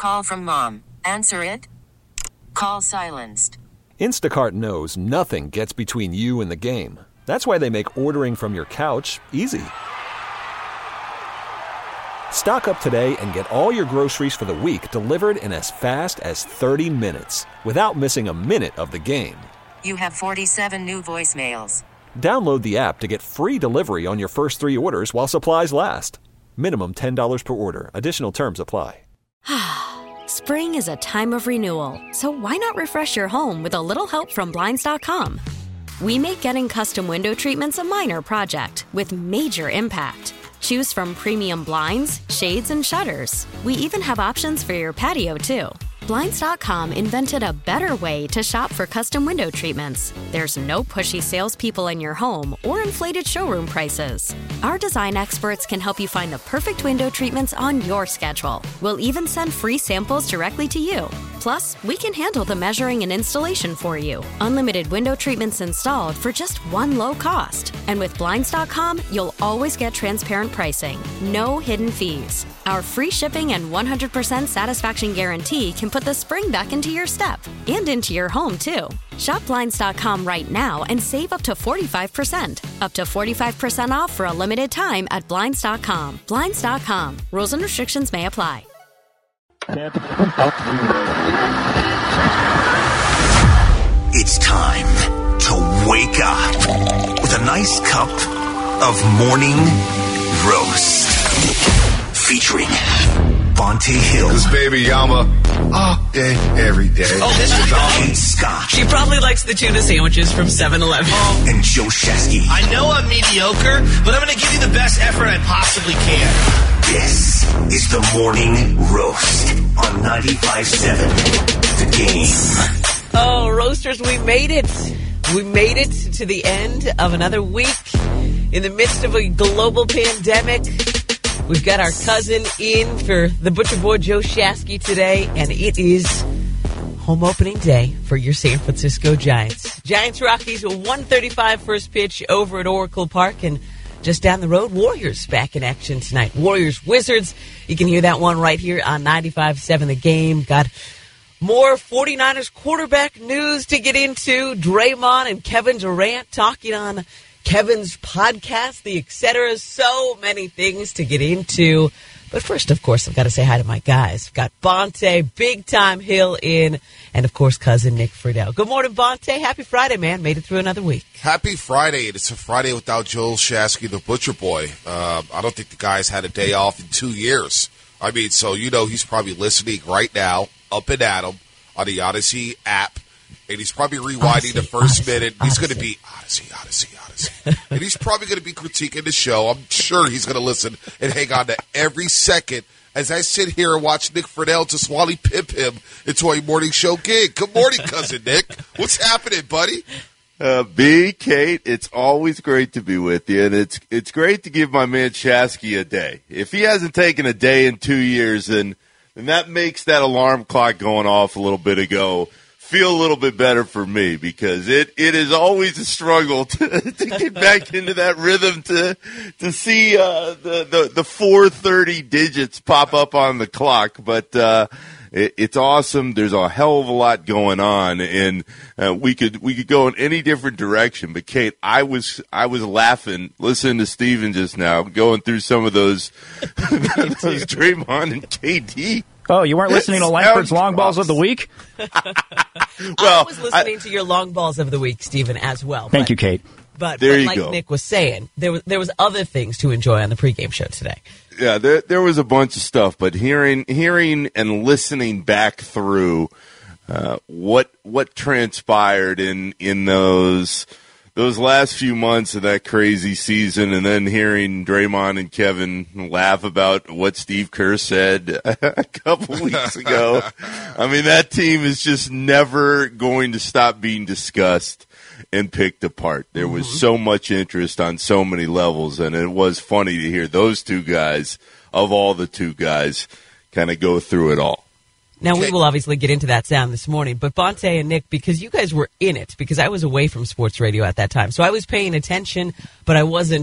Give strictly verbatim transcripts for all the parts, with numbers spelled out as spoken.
call from mom. Answer it. Call silenced. Instacart knows nothing gets between you and the game. That's why they make ordering from your couch easy. Stock up today and get all your groceries for the week delivered in as fast as thirty minutes without missing a minute of the game. You have forty-seven new voicemails. Download the app to get free delivery on your first three orders while supplies last. Minimum ten dollars per order. Additional terms apply. Spring is a time of renewal, so why not refresh your home with a little help from Blinds dot com? We make getting custom window treatments a minor project with major impact. Choose from premium blinds, shades, and shutters. We even have options for your patio, too. Blinds dot com invented a better way to shop for custom window treatments. There's no pushy salespeople in your home or inflated showroom prices. Our design experts can help you find the perfect window treatments on your schedule. We'll even send free samples directly to you. Plus, we can handle the measuring and installation for you. Unlimited window treatments installed for just one low cost. And with Blinds dot com, you'll always get transparent pricing. No hidden fees. Our free shipping and one hundred percent satisfaction guarantee can put the spring back into your step and into your home, too. Shop Blinds dot com right now and save up to forty-five percent. Up to forty-five percent off for a limited time at Blinds dot com. Blinds dot com. Rules and restrictions may apply. It's time to wake up with a nice cup of morning roast featuring Bonte Hill. Cause baby, I'm a all day, every day. Oh, this is all. Kate Scott. She probably likes the tuna sandwiches from seven eleven. Oh. And Joe Shesky. I know I'm mediocre, but I'm going to give you the best effort I possibly can. This is the Morning Roast on ninety-five point seven The Game. Oh, Roasters, we made it. We made it to the end of another week in the midst of a global pandemic. We've got our cousin in for the Butcher Boy Joe Shasky today, and it is home opening day for your San Francisco Giants. Giants-Rockies, a one thirty-five first pitch over at Oracle Park, and just down the road, Warriors back in action tonight. Warriors-Wizards, you can hear that one right here on ninety-five point seven The Game. Got more 49ers quarterback news to get into. Draymond and Kevin Durant talking on Kevin's podcast, the et cetera. So many things to get into. But first, of course, I've got to say hi to my guys. I've got Bonte, Big Time Hill in, and, of course, cousin Nick Friedel. Good morning, Bonte. Happy Friday, man. Made it through another week. Happy Friday. It's a Friday without Joel Shasky, the Butcher Boy. Uh, I don't think the guy's had a day off in two years. I mean, so, you know, he's probably listening right now, up and at him, on the Odyssey app. And he's probably rewinding Odyssey, the first Odyssey, minute. He's going to be Odyssey, Odyssey, Odyssey. And he's probably going to be critiquing the show. I'm sure he's going to listen and hang on to every second as I sit here and watch Nick Friedel just Wally pimp him into a morning show gig. Good morning, cousin Nick. What's happening, buddy? Uh, B, Kate, it's always great to be with you, and it's it's great to give my man Shasky a day. If he hasn't taken a day in two years, then, then that makes that alarm clock going off a little bit ago feel a little bit better for me, because it, it is always a struggle to, to get back into that rhythm, to to see uh, the, the, the four thirty digits pop up on the clock. But uh, it, it's awesome. There's a hell of a lot going on, and uh, we could we could go in any different direction. But Kate, I was I was laughing listening to Steven just now, going through some of those those Draymond and K D. Oh, you weren't listening to Langford's Long Balls of the Week? well, I was listening I, to your Long Balls of the Week, Stephen, as well. Thank but, you, Kate. But, there but you like go. Nick was saying, there was there was other things to enjoy on the pregame show today. Yeah, there there was a bunch of stuff, but hearing hearing and listening back through uh, what what transpired in in those. Those last few months of that crazy season, and then hearing Draymond and Kevin laugh about what Steve Kerr said a couple weeks ago. I mean, that team is just never going to stop being discussed and picked apart. There was mm-hmm. so much interest on so many levels, and it was funny to hear those two guys, of all the two guys, kind of go through it all. Now, we will obviously get into that sound this morning, but Bonte and Nick, because you guys were in it, because I was away from sports radio at that time, so I was paying attention, but I wasn't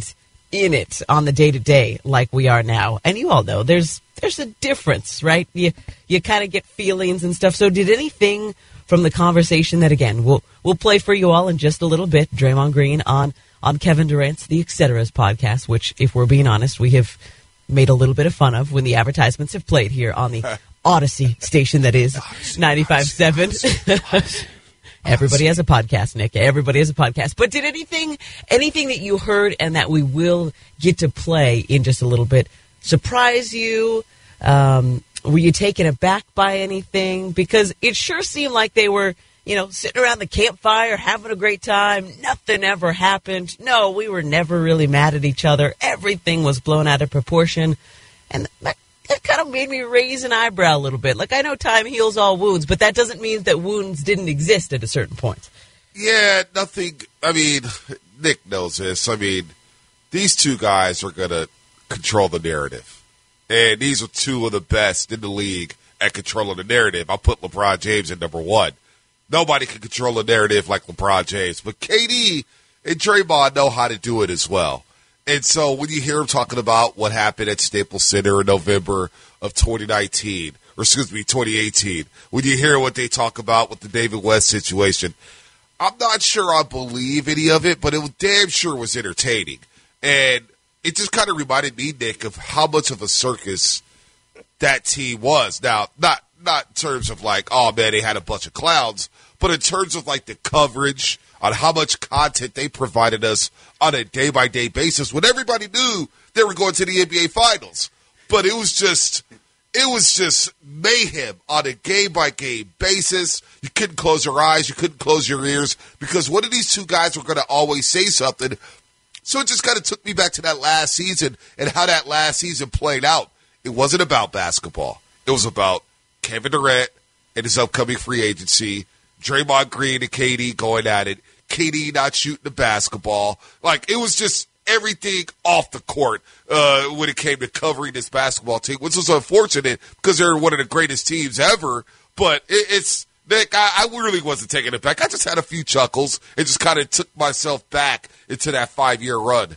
in it on the day-to-day like we are now. And you all know there's there's a difference, right? You you kind of get feelings and stuff. So did anything from the conversation that, again, we'll we'll play for you all in just a little bit, Draymond Green on, on Kevin Durant's The Etceteras podcast, which, if we're being honest, we have made a little bit of fun of when the advertisements have played here on the Odyssey station that is ninety-five point seven. Everybody has a podcast, Nick. Everybody has a podcast. But did anything anything that you heard and that we will get to play in just a little bit surprise you? Um, were you taken aback by anything? Because it sure seemed like they were, you know, sitting around the campfire, having a great time. Nothing ever happened. No, we were never really mad at each other. Everything was blown out of proportion. And that, that kind of made me raise an eyebrow a little bit. Like, I know time heals all wounds, but that doesn't mean that wounds didn't exist at a certain point. Yeah, nothing. I mean, Nick knows this. I mean, these two guys are going to control the narrative. And these are two of the best in the league at controlling the narrative. I'll put LeBron James at number one. Nobody can control a narrative like LeBron James. But K D and Draymond know how to do it as well. And so when you hear him talking about what happened at Staples Center in November of twenty nineteen, or excuse me, twenty eighteen, when you hear what they talk about with the David West situation, I'm not sure I believe any of it, but it was damn sure was entertaining. And it just kind of reminded me, Nick, of how much of a circus that team was. Now, not not in terms of like, oh, man, they had a bunch of clowns, but in terms of like the coverage on how much content they provided us on a day-by-day basis when everybody knew they were going to the N B A Finals. But it was just it was just mayhem on a game-by-game basis. You couldn't close your eyes. You couldn't close your ears because one of these two guys were going to always say something. So it just kind of took me back to that last season and how that last season played out. It wasn't about basketball. It was about Kevin Durant and his upcoming free agency, Draymond Green and K D going at it, K D not shooting the basketball. Like, it was just everything off the court uh, when it came to covering this basketball team, which was unfortunate because they're one of the greatest teams ever. But it, it's, Nick, I, I really wasn't taking it back. I just had a few chuckles and just kind of took myself back into that five-year run.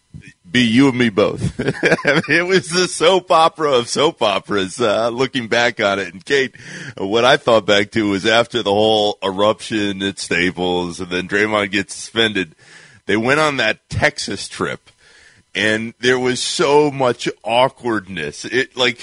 Be you and me both. I mean, it was the soap opera of soap operas, uh, looking back on it. And, Kate, what I thought back to was after the whole eruption at Staples and then Draymond gets suspended, they went on that Texas trip. And there was so much awkwardness. It like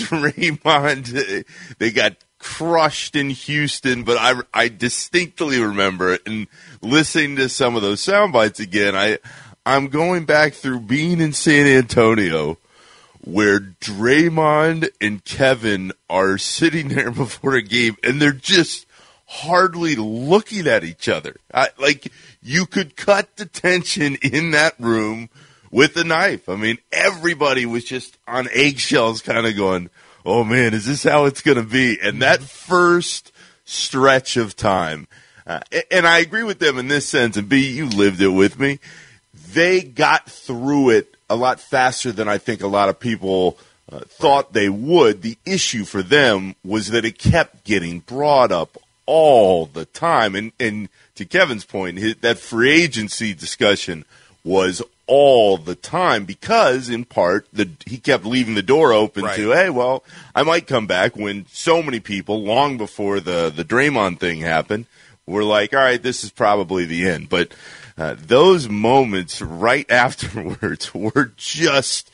Draymond, they got crushed in Houston, but I, I distinctly remember it. And listening to some of those sound bites again, I, I'm going back through being in San Antonio where Draymond and Kevin are sitting there before a game, and they're just hardly looking at each other. I, like, you could cut the tension in that room with a knife. I mean, everybody was just on eggshells kind of going, oh, man, is this how it's going to be? And that first stretch of time, uh, and I agree with them in this sense, and B, you lived it with me, they got through it a lot faster than I think a lot of people uh, thought they would. The issue for them was that it kept getting brought up all the time. And, and to Kevin's point, his, that free agency discussion was all the time because, in part, the, he kept leaving the door open right. to, hey, well, I might come back, when so many people, long before the, the Draymond thing happened, were like, all right, this is probably the end. But uh, those moments right afterwards were just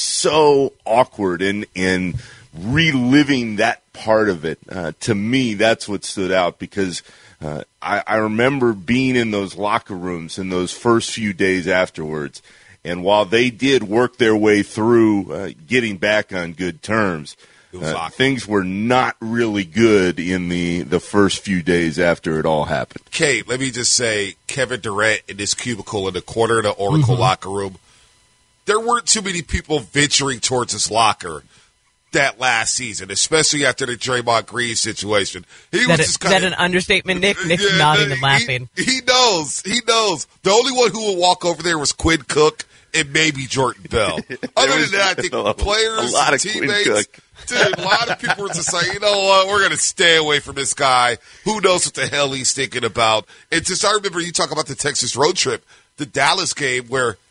so awkward, and, and reliving that part of it, uh, to me, that's what stood out, because Uh, I, I remember being in those locker rooms in those first few days afterwards, and while they did work their way through uh, getting back on good terms, uh, things were not really good in the, the first few days after it all happened. Kate, let me just say, Kevin Durant in his cubicle in the corner of the Oracle mm-hmm. locker room, there weren't too many people venturing towards his locker that last season, especially after the Draymond Green situation. He is was that, just a, kinda, is that an understatement, Nick? Nick's yeah, nodding and laughing. He, he knows. He knows. The only one who would walk over there was Quinn Cook and maybe Jordan Bell. Other than that, I think a, players, a lot of teammates, dude, a lot of people were just like, you know what, we're going to stay away from this guy. Who knows what the hell he's thinking about? And just, I remember you talk about the Texas road trip, the Dallas game where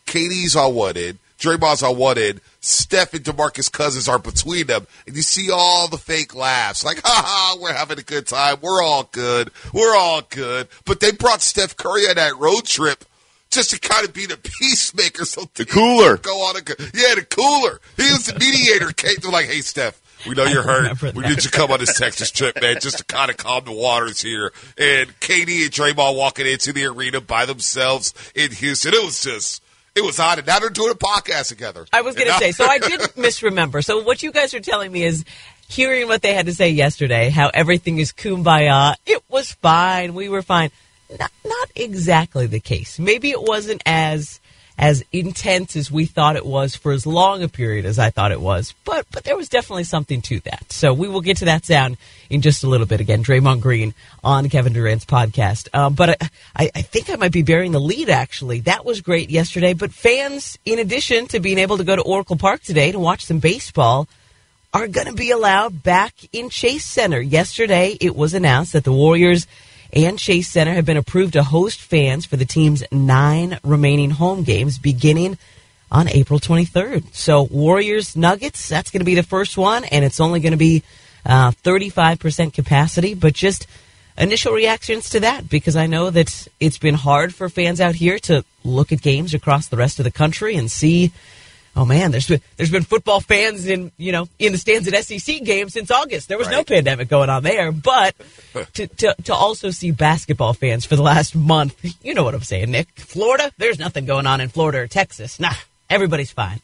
K D's on one end, Draymond's on one end, Steph and DeMarcus Cousins are between them, and you see all the fake laughs. Like, ha ha, we're having a good time. We're all good. We're all good. But they brought Steph Curry on that road trip just to kind of be the peacemaker. So the cooler. Go on a, yeah, the cooler. He was the mediator. Kate, they're like, hey, Steph, we know you're hurt. We need you to come on this Texas trip, man, just to kind of calm the waters here. And K D and Draymond walking into the arena by themselves in Houston. It was just... It was odd, and now they're doing a podcast together. I was going to say, so I did misremember. So what you guys are telling me is hearing what they had to say yesterday, how everything is kumbaya. It was fine. We were fine. Not, not exactly the case. Maybe it wasn't as as intense as we thought it was for as long a period as I thought it was. But but there was definitely something to that. So we will get to that sound in just a little bit. Again, Draymond Green on Kevin Durant's podcast. Um, but I, I think I might be bearing the lead, actually. That was great yesterday. But fans, in addition to being able to go to Oracle Park today to watch some baseball, are going to be allowed back in Chase Center. Yesterday, it was announced that the Warriors and Chase Center have been approved to host fans for the team's nine remaining home games beginning on April twenty-third. So Warriors Nuggets, that's going to be the first one, and it's only going to be uh, thirty-five percent capacity. But just initial reactions to that, because I know that it's been hard for fans out here to look at games across the rest of the country and see, oh man, there's been there's been football fans in you know in the stands at S E C games since August. There was right. no pandemic going on there, but to, to to also see basketball fans for the last month, you know what I'm saying, Nick? Florida, there's nothing going on in Florida or Texas. Nah, everybody's fine.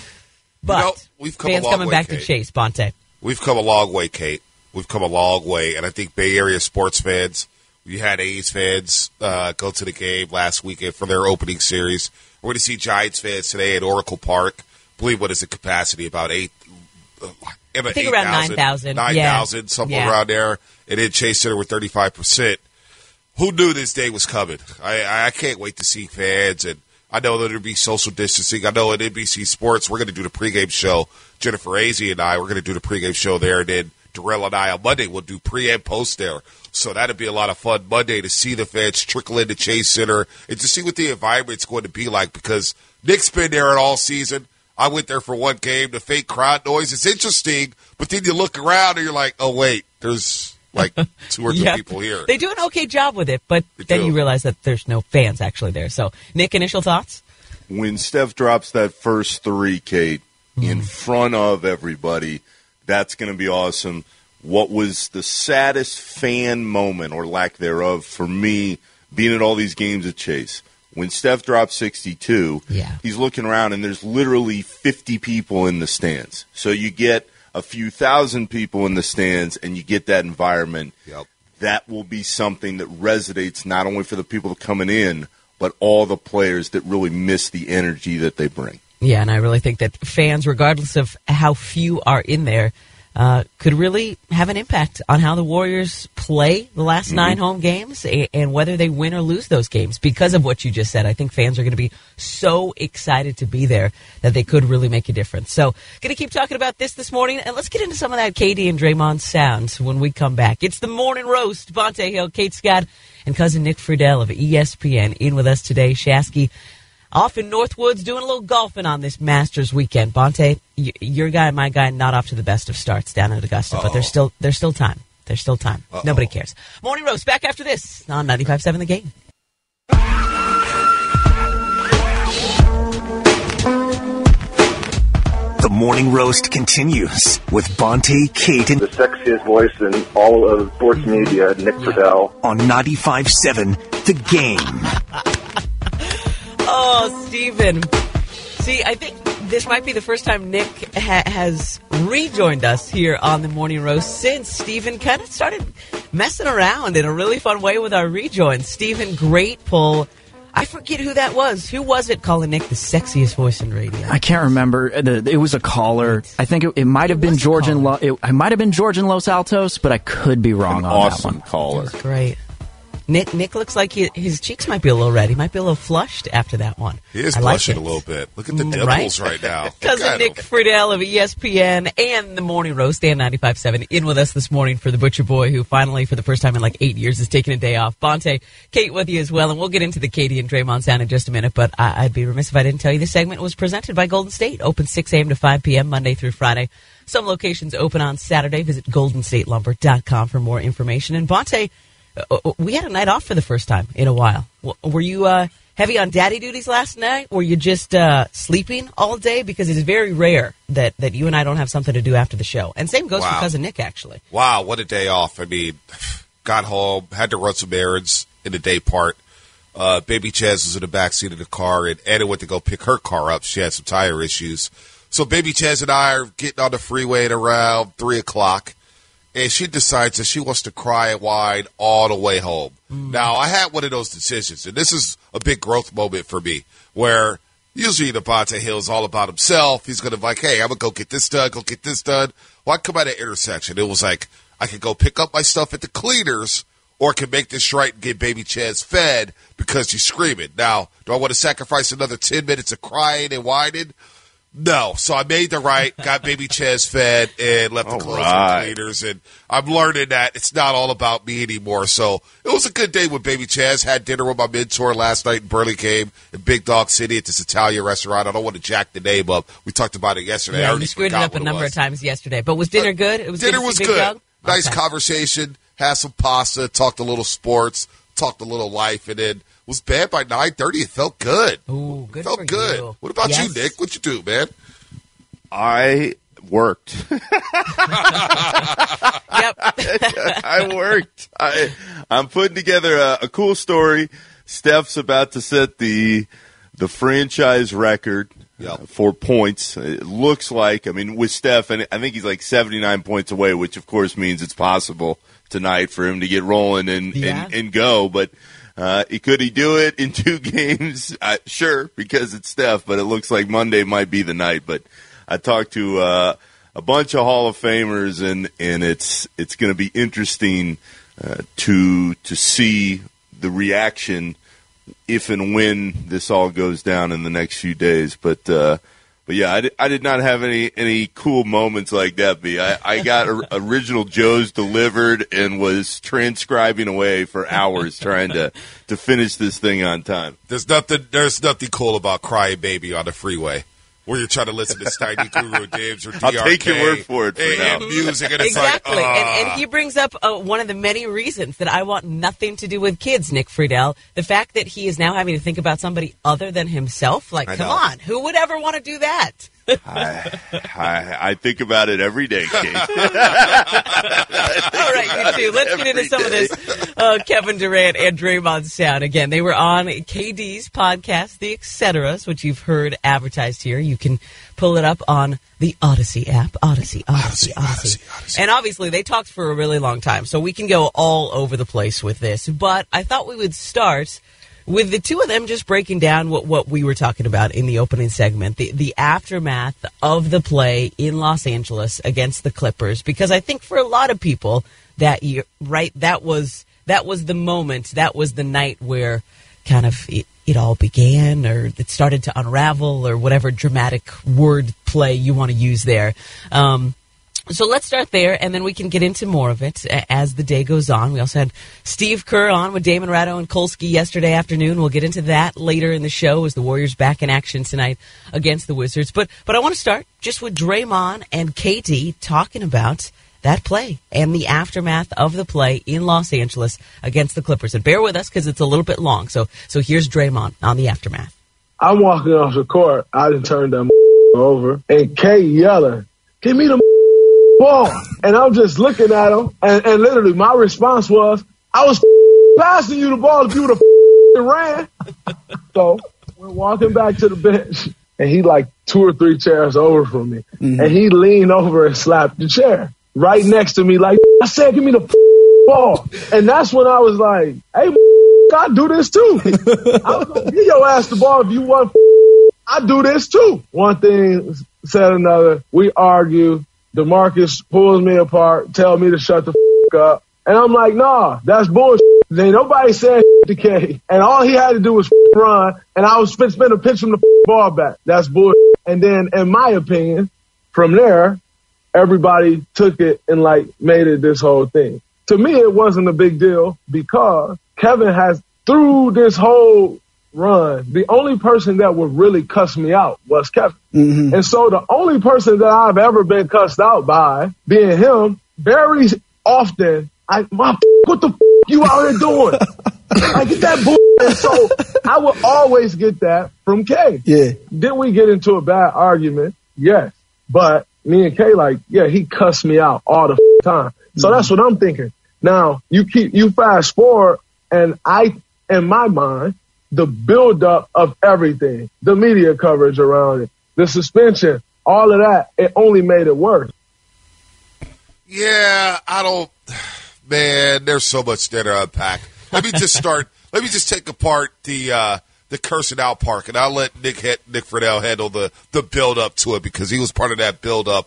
But you know, we've come fans a long coming way, back Kate. to Chase, Bonte. We've come a long way, Kate. We've come a long way, and I think Bay Area sports fans. We had A's fans uh, go to the game last weekend for their opening series. We're going to see Giants fans today at Oracle Park. I believe what is the capacity? About eight. Uh, I think eight, around nine thousand. Nine thousand, yeah. something yeah. around there. And then Chase Center with thirty-five percent. Who knew this day was coming? I I can't wait to see fans, and I know that there'll be social distancing. I know at N B C Sports we're going to do the pregame show. Jennifer Azzi and I we're going to do the pregame show there, and then Darrell and I on Monday will do pre and post there. So that'll be a lot of fun Monday to see the fans trickle into Chase Center and to see what the environment's going to be like, because Nick's been there all season. I went there for one game. The fake crowd noise is interesting, but then you look around and you're like, oh, wait, there's like two or three yep. people here. They do an okay job with it, but they then do. You realize that there's no fans actually there. So, Nick, initial thoughts? When Steph drops that first three, Kate, mm. in front of everybody, that's going to be awesome. What was the saddest fan moment or lack thereof for me being at all these games at Chase? When Steph dropped sixty-two, yeah. he's looking around and there's literally fifty people in the stands. So you get a few thousand people in the stands and you get that environment. Yep. That will be something that resonates not only for the people coming in, but all the players that really miss the energy that they bring. Yeah, and I really think that fans, regardless of how few are in there, Uh, could really have an impact on how the Warriors play the last mm-hmm. nine home games and, and whether they win or lose those games. Because of what you just said, I think fans are going to be so excited to be there that they could really make a difference. So, going to keep talking about this this morning, and let's get into some of that K D and Draymond sound when we come back. It's the Morning Roast. Bonte Hill, Kate Scott, and cousin Nick Friedel of E S P N in with us today. Shasky off in Northwoods doing a little golfing on this Masters weekend. Bonte, y- your guy, my guy, not off to the best of starts down at Augusta, Uh-oh. but there's still there's still time. There's still time. Uh-oh. Nobody cares. Morning Roast back after this on ninety-five point seven The Game. The Morning Roast continues with Bonte, Kate, and the sexiest voice in all of sports media, Nick Friedel, on ninety-five point seven The Game. Oh, Stephen. See, I think this might be the first time Nick ha- has rejoined us here on the Morning Roast since Stephen kind of started messing around in a really fun way with our rejoins. Stephen, great pull. I forget who that was. Who was it calling Nick the sexiest voice in radio? I can't remember. It was a caller. I think it, it might have been George in Lo- it, it might have been George in Los Altos, but I could be wrong An on awesome that one. Caller. That was great. Nick Nick looks like he, his cheeks might be a little red. He might be a little flushed after that one. He is I blushing like a little bit. Look at the dimples right, right now. Cousin Nick Friedel of E S P N and the Morning Roast and ninety-five point seven in with us this morning for the Butcher Boy, who finally, for the first time in like eight years, is taking a day off. Bonte, Kate with you as well, and we'll get into the Katie and Draymond sound in just a minute, but I, I'd be remiss if I didn't tell you this segment was presented by Golden State. Open six a.m. to five p.m. Monday through Friday. Some locations open on Saturday. Visit golden state lumber dot com for more information. And Bonte, uh, we had a night off for the first time in a while. W- were you uh, heavy on daddy duties last night? Were you just uh, sleeping all day? Because it is very rare that, that you and I don't have something to do after the show. And same goes wow. for Cousin Nick, actually. Wow, what a day off. I mean, got home, had to run some errands in the day part. Uh, baby Chaz was in the backseat of the car, and Anna went to go pick her car up. She had some tire issues. So baby Chaz and I are getting on the freeway at around three o'clock, and she decides that she wants to cry and whine all the way home. Mm. Now, I had one of those decisions, and this is a big growth moment for me, where usually Devontae Hill's all about himself. He's going to be like, hey, I'm going to go get this done, go get this done. Well, I come at an intersection. It was like, I could go pick up my stuff at the cleaners, or I can make this right and get baby Chaz fed because she's screaming. Now, do I want to sacrifice another ten minutes of crying and whining? No. So I made the right, got baby Chaz fed, and left the clothes right. with cleaners. And I'm learning that it's not all about me anymore. So it was a good day with baby Chaz. Had dinner with my mentor last night in Burlingame in Big Dog City at this Italian restaurant. I don't want to jack the name up. We talked about it yesterday. Yeah, I already you screwed it forgot up a what number it of times yesterday. But was dinner good? It was dinner good was Big good. Dog? Nice okay. conversation. Had some pasta. Talked a little sports. Talked a little life, and then was bad by nine thirty. It felt good. Ooh, good felt for good. You. What about yes. you, Nick? What you do, man? I worked. Yep. I worked. I, I'm putting together a, a cool story. Steph's about to set the the franchise record yep. uh, for points. It looks like, I mean, with Steph, and I think he's like seventy-nine points away, which of course means it's possible tonight for him to get rolling and, yeah. and, and go. But uh, could he do it in two games? Uh, sure, because it's Steph, but it looks like Monday might be the night. But I talked to uh, a bunch of Hall of Famers, and, and it's it's going to be interesting uh, to to see the reaction if and when this all goes down in the next few days. But uh, but yeah, I did, I did not have any, any cool moments like that. B. I, I got a, original Joe's delivered and was transcribing away for hours trying to, to finish this thing on time. There's nothing. There's nothing cool about crying baby on the freeway. Where you're trying to listen to Steiny Guru Dibs or D R K. I'll take your word for it for and, now. And music, and it's exactly. like, uh, and, and he brings up uh, one of the many reasons that I want nothing to do with kids, Nick Friedel. The fact that he is now having to think about somebody other than himself. Like, I come know. on. Who would ever want to do that? I, I, I think about it every day, Kate. All right, you two. Let's get into some of this uh, Kevin Durant and Draymond sound. Again, they were on K D's podcast, The Etceteras, which you've heard advertised here. You can pull it up on the Odyssey app. Odyssey, Odyssey, Odyssey. Odyssey, Odyssey. And obviously, they talked for a really long time, so we can go all over the place with this. But I thought we would start with the two of them just breaking down what, what we were talking about in the opening segment, the, the aftermath of the play in Los Angeles against the Clippers, because I think for a lot of people that year, right, that was that was the moment, that was the night where kind of it, it all began, or it started to unravel, or whatever dramatic word play you want to use there. Um, So let's start there, and then we can get into more of it as the day goes on. We also had Steve Kerr on with Damon Ratto and Kolsky yesterday afternoon. We'll get into that later in the show as the Warriors back in action tonight against the Wizards. But but I want to start just with Draymond and K D talking about that play and the aftermath of the play in Los Angeles against the Clippers. And bear with us because it's a little bit long. So so here's Draymond on the aftermath. I'm walking off the court. I done turned that over, and K yelling, "Give me the ball!" And I'm just looking at him, and, and literally my response was, "I was passing you the ball if you would have ran." So we're walking back to the bench, and he like two or three chairs over from me, mm-hmm. and he leaned over and slapped the chair right next to me, like, "I said, give me the ball." And that's when I was like, "Hey, I do this too." I was like, "Give your ass the ball if you want. I do this too." One thing said another. We argue. DeMarcus pulls me apart, tell me to shut the f*** up. And I'm like, nah, that's bullshit. Ain't nobody saying to K. And all he had to do was run, and I was spin a pitch from the ball back. That's bullshit. And then, in my opinion, from there, everybody took it and, like, made it this whole thing. To me, it wasn't a big deal because Kevin has, through this whole run, the only person that would really cuss me out was Kevin. Mm-hmm. And so the only person that I've ever been cussed out by, being him, very often, I, my, what the f- you out here doing? I get that bull. And so I would always get that from K. Yeah. Did we get into a bad argument? Yes. But me and K, like, yeah, he cussed me out all the f- time. So mm-hmm. that's what I'm thinking. Now, you keep, you fast forward, and I, in my mind, the buildup of everything, the media coverage around it, the suspension, all of that, it only made it worse. Yeah, I don't, man, there's so much there to unpack. Let me just start, let me just take apart the, uh, the cursing out part, and I'll let Nick, Nick Friedel handle the, the build up to it because he was part of that build up.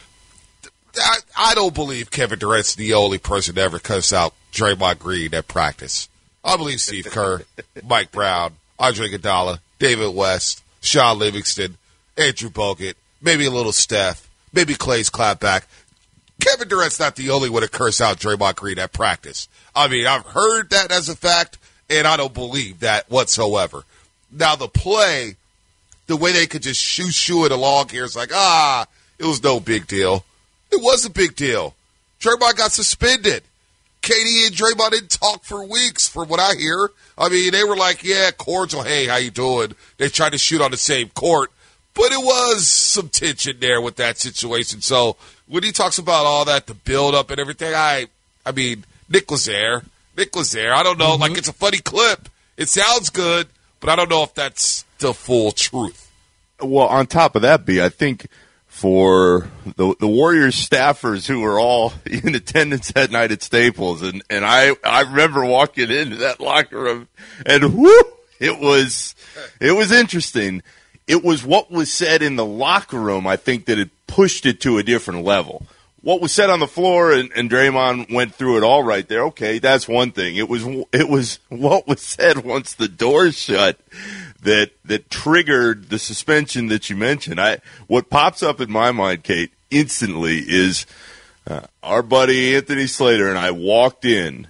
I, I don't believe Kevin Durant's the only person to ever cuss out Draymond Green at practice. I believe Steve Kerr, Mike Brown, Andre Iguodala, David West, Sean Livingston, Andrew Bogut, maybe a little Steph, maybe Clay's clapback. Kevin Durant's not the only one to curse out Draymond Green at practice. I mean, I've heard that as a fact, and I don't believe that whatsoever. Now, the play, the way they could just shoo shoo it along here is like, ah, it was no big deal. It was a big deal. Draymond got suspended. K D and Draymond didn't talk for weeks, from what I hear. I mean, they were like, yeah, cordial, hey, how you doing? They tried to shoot on the same court, but it was some tension there with that situation. So when he talks about all that, the build-up and everything, I I mean, Nick was there. Nick was there. I don't know, mm-hmm. like it's a funny clip. It sounds good, but I don't know if that's the full truth. Well, on top of that, B, I think for the the Warriors staffers who were all in attendance that night at Staples, and, and I, I remember walking into that locker room, and whoo, it was it was interesting. It was what was said in the locker room, I think, that it pushed it to a different level. What was said on the floor, and, and Draymond went through it all right there. Okay, that's one thing. It was it was what was said once the doors shut that that triggered the suspension that you mentioned. I what pops up in my mind, Kate, instantly is uh, our buddy Anthony Slater and I walked in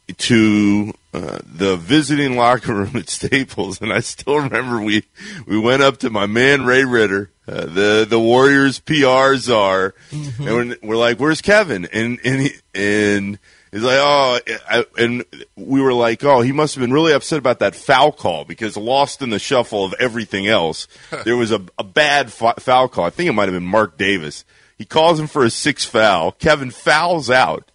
to uh, the visiting locker room at Staples, and I still remember we we went up to my man Ray Ritter, uh, the the Warriors P R czar, mm-hmm. and we're, we're like, "Where's Kevin?" And and he, and he's like, "Oh," I, and we were like, "Oh, he must have been really upset about that foul call because lost in the shuffle of everything else, there was a a bad f- foul call. I think it might have been Mark Davis. He calls him for a sixth foul. Kevin fouls out."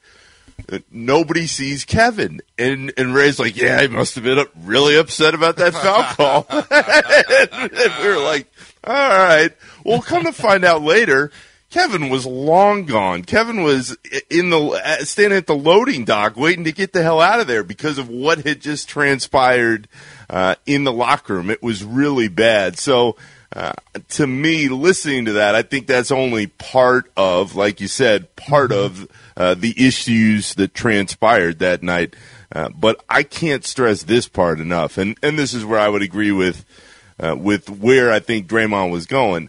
Nobody sees Kevin, and and Ray's like, yeah, he must have been up, really upset about that foul call. and, and we were like, all right. Well, come to find out later, Kevin was long gone. Kevin was in the standing at the loading dock, waiting to get the hell out of there because of what had just transpired uh, in the locker room. It was really bad. So. Uh, to me, listening to that, I think that's only part of, like you said, part mm-hmm. of uh, the issues that transpired that night. Uh, but I can't stress this part enough, and, and this is where I would agree with uh, with where I think Draymond was going.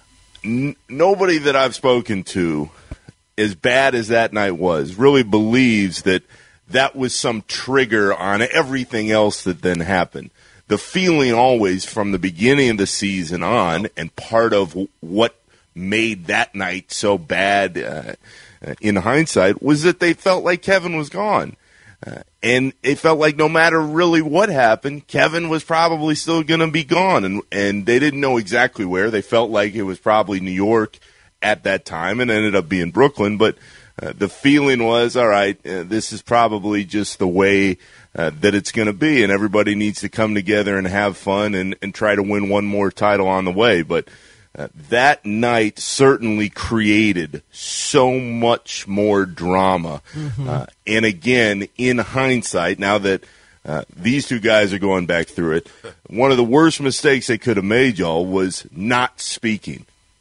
N- nobody that I've spoken to, as bad as that night was, really believes that that was some trigger on everything else that then happened. The feeling always from the beginning of the season on, and part of what made that night so bad uh, in hindsight, was that they felt like Kevin was gone. Uh, and it felt like no matter really what happened, Kevin was probably still going to be gone. And, and they didn't know exactly where. They felt like it was probably New York at that time and ended up being Brooklyn. But uh, the feeling was, all right, uh, this is probably just the way Uh, that it's going to be, and everybody needs to come together and have fun and, and try to win one more title on the way. But uh, that night certainly created so much more drama. Mm-hmm. Uh, and again, in hindsight, now that uh, these two guys are going back through it, one of the worst mistakes they could have made, y'all, was not speaking.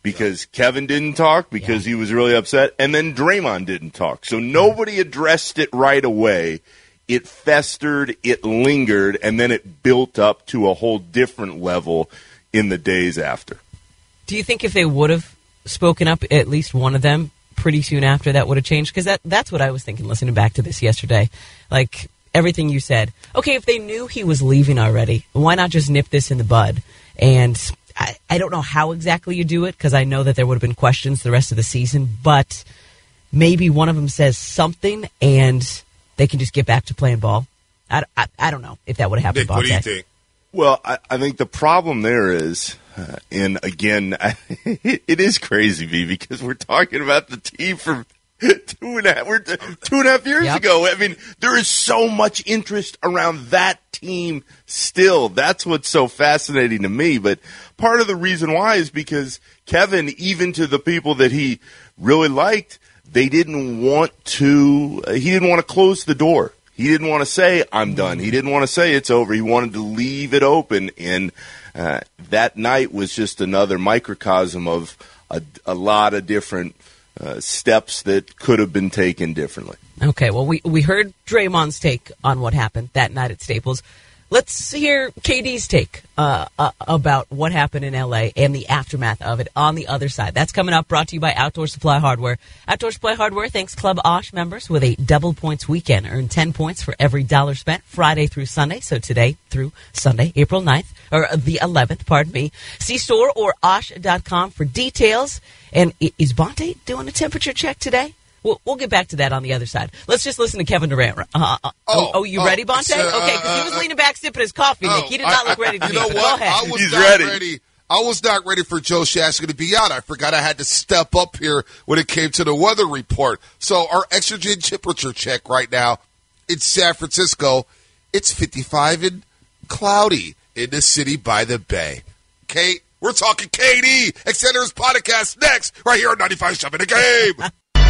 because Kevin didn't talk because yeah. he was really upset, and then Draymond didn't talk. So nobody addressed it right away. It festered, it lingered, and then it built up to a whole different level in the days after. Do you think if they would have spoken up, at least one of them, pretty soon after, that would have changed? Because that, that's what I was thinking listening back to this yesterday. Like, everything you said. Okay, if they knew he was leaving already, why not just nip this in the bud? And I, I don't know how exactly you do it, because I know that there would have been questions the rest of the season, but maybe one of them says something and they can just get back to playing ball. I, I, I don't know if that would have happened. Nick, what do you think? Well, I, I think the problem there is, uh, and again, I, it is crazy, V, because we're talking about the team from two and a half, we're t- two and a half years yep. ago. I mean, there is so much interest around that team still. That's what's so fascinating to me. But part of the reason why is because Kevin, even to the people that he really liked, they didn't want to, uh, he didn't want to close the door. He didn't want to say, I'm done. He didn't want to say it's over. He wanted to leave it open. And uh, that night was just another microcosm of a, a lot of different uh, steps that could have been taken differently. Okay, well, we, we heard Draymond's take on what happened that night at Staples. Let's hear K D's take uh, uh, about what happened in L A and the aftermath of it on the other side. That's coming up, brought to you by Outdoor Supply Hardware. Outdoor Supply Hardware thanks Club Osh members with a double points weekend. Earn ten points for every dollar spent Friday through Sunday. So today through Sunday, April ninth, or the eleventh, pardon me. See store or osh dot com for details. And is Bonte doing a temperature check today? We'll, we'll get back to that on the other side. Let's just listen to Kevin Durant. Uh, uh, oh, oh, oh, you oh, ready, Bonte? Uh, okay, because he was leaning back sipping his coffee, oh, Nick. He did not look ready to You know me, what? Go ahead. I was He's not ready. ready. I was not ready for Joe Shasky to be out. I forgot I had to step up here when it came to the weather report. So our exogen temperature check right now in San Francisco, it's fifty-five and cloudy in the city by the bay. Kate, we're talking K D, Extenders Podcast next, right here on ninety-five point seven The Game.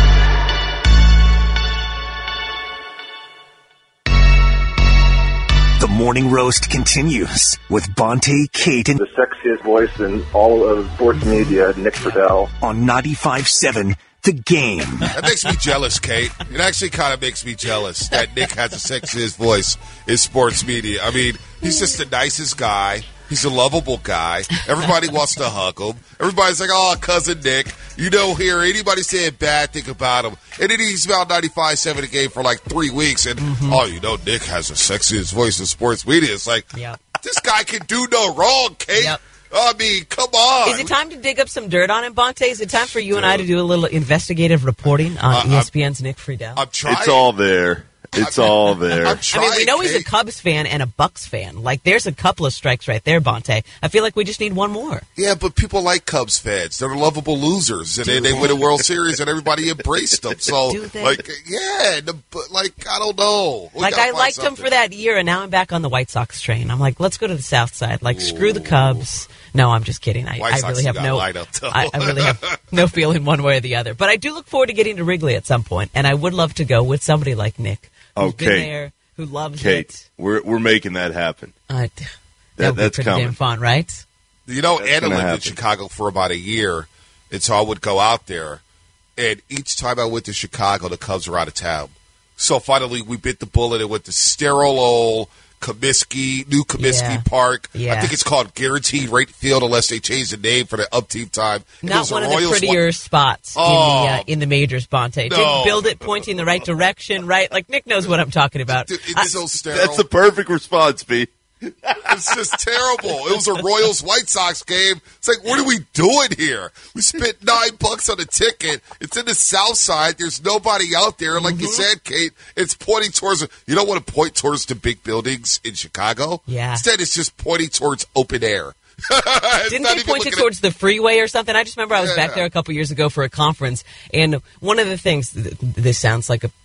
The Morning Roast continues with Bonte, Kate, and the sexiest voice in all of sports media, Nick Friedel. On ninety-five point seven The Game. That makes me jealous, Kate. It actually kind of makes me jealous that Nick has the sexiest voice in sports media. I mean, he's just the nicest guy. He's a lovable guy. Everybody wants to hug him. Everybody's like, oh, cousin Nick. You don't hear anybody say a bad thing about him. And then he's about ninety-five point seven The Game for like three weeks. And, mm-hmm. oh, you know, Nick has the sexiest voice in sports media. It's like, yep. This guy can do no wrong, Kate. Yep. I mean, come on. Is it time to dig up some dirt on him, Bonte? Is it time for you Dude. and I to do a little investigative reporting on uh, E S P N's I'm, Nick Friedel? I'm trying. It's all there. It's I'm, all there. I'm trying, I mean, we know Kate. he's a Cubs fan and a Bucks fan. Like, there's a couple of strikes right there, Bonte. I feel like we just need one more. Yeah, but people like Cubs fans. They're lovable losers, and they, they win a World Series, and everybody embraced them. So, like, yeah, the, like, I don't know. We like, I liked something. them for that year, and now I'm back on the White Sox train. I'm like, let's go to the South Side. Like, Ooh. screw the Cubs. No, I'm just kidding. I, I really have no. I, I really have no feeling one way or the other. But I do look forward to getting to Wrigley at some point, and I would love to go with somebody like Nick. Who's okay. been there, who loves Kate, it. We're we're making that happen. Uh, that, that that's pretty coming. Damn fun, right? You know, that's Anna lived happen. in Chicago for about a year, and so I would go out there, and each time I went to Chicago, the Cubs were out of town. So finally, we bit the bullet and went to sterile old Comiskey, New Comiskey yeah. Park. Yeah. I think it's called Guaranteed Rate Field, unless they change the name for the upkeep time. Not one of the prettier wa- spots oh, in the uh, in the majors, Bonte. No. Didn't build it pointing the right direction, right? Like, Nick knows what I'm talking about. It, it is so sterile. That's the perfect response, B. It's just terrible. It was a Royals White Sox game. It's like, what are we doing here? We spent nine bucks on a ticket. It's in the South Side. There's nobody out there. Like mm-hmm. you said, Kate, it's pointing towards. You don't want to point towards the big buildings in Chicago. Yeah. Instead, it's just pointing towards open air. Didn't they point it towards the freeway or something? I just remember I was yeah. back there a couple years ago for a conference, and one of the things, this sounds like a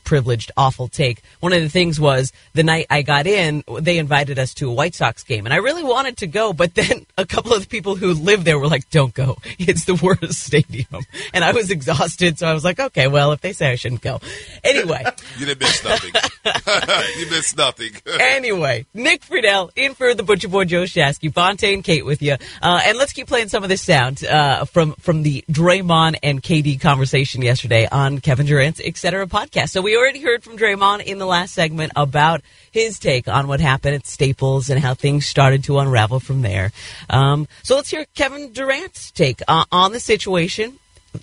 privileged, awful take. One of the things was the night I got in, they invited us to a White Sox game, and I really wanted to go, but then a couple of the people who lived there were like, don't go. It's the worst stadium. And I was exhausted, so I was like, okay, well, if they say I shouldn't go. Anyway. You didn't miss nothing. You missed nothing. Anyway, Nick Friedel in for the Butcher Boy Joe Shasky, Bonta and Kate with you. Uh, and let's keep playing some of this sound uh, from, from the Draymond and K D conversation yesterday on Kevin Durant's Et Cetera podcast. So we already heard from Draymond in the last segment about his take on what happened at Staples and how things started to unravel from there. Um, so let's hear Kevin Durant's take uh, on the situation